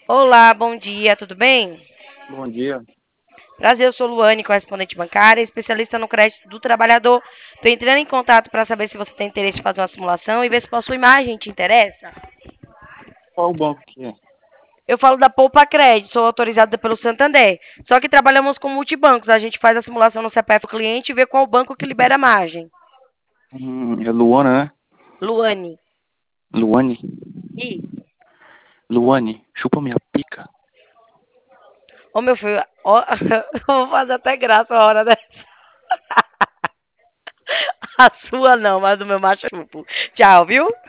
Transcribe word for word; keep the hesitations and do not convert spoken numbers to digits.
Olá, bom dia, tudo bem? Bom dia. Prazer, eu sou Luane, correspondente bancária, especialista no crédito do trabalhador. Estou entrando em contato para saber se você tem interesse em fazer uma simulação e ver se possui imagem te interessa. Qual banco que é? Eu falo da Poupa Crédito, sou autorizada pelo Santander. Só que trabalhamos com multibancos. A gente faz a simulação no C P F do cliente e vê qual banco que libera a margem. Hum, é Luana, né? Luane. Luane? Isso. Luane, chupa minha pica. Ô, meu filho, ó, eu vou fazer até graça a hora dessa. A sua não, mas do meu machuco. Tchau, viu?